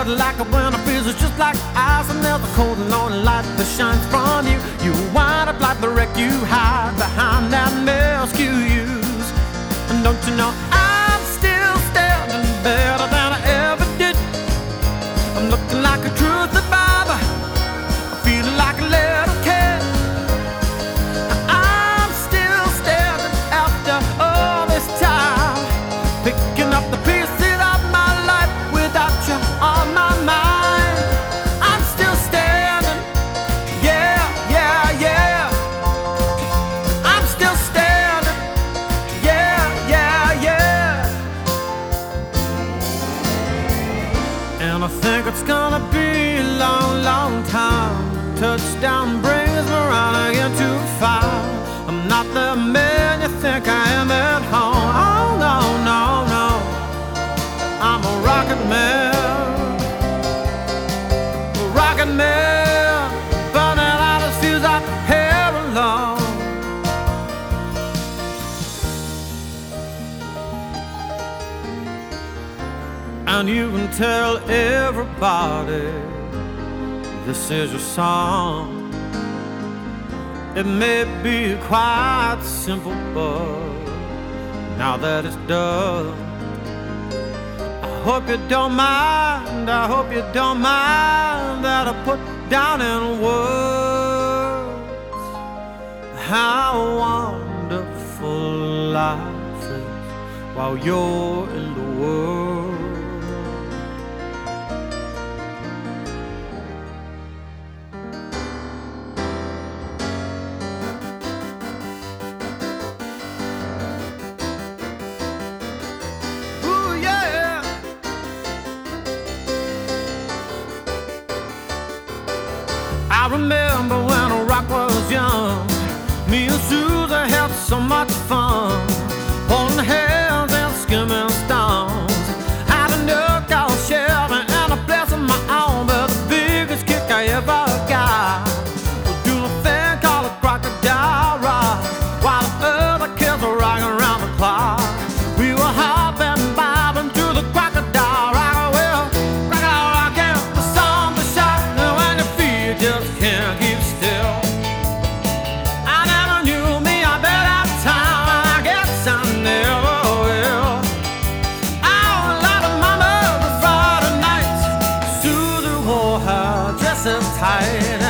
but like a winter breeze, it's just like ice, and there's a cold and lonely light that shines from you. You wind up like the wreck you hide behind that mask you use. And don't you know I'm still standing better than I ever did. I'm looking like a true survivor, feeling like a little kid. I'm still standing after all this time, picking up the pieces of my life without you on my mind. I'm still standing, yeah, yeah, yeah. I'm still standing, yeah, yeah, yeah. And I think it's gonna be a long, long time. Touchdown brings me around again too far. I'm not the man you think I am at home. Oh no, no, no. I'm a rocket man, a rocket man, burning out his fuse out here alone. And you can tell everybody this is your song. It may be quite simple, but now that it's done, I hope you don't mind, I hope you don't mind that I put down in words how wonderful life is while you're in the world. I remember when rock was young, me and Susan had so much fun, holding hands and skimming stones. Had a no-call Chevy and a blessing my own, but the biggest kick I ever got was doing a thing called a crocodile ride, while the other kids were rocking around the clock. We were hopping and bobbing to the crocodile rock. Well, crocodile rocking, the song was shot, and when your feet just can't keep still. I never knew me, I bet out of time, and I guess I never will. Oh, a lot of mama, the Friday nights, Susan wore her dress up tight.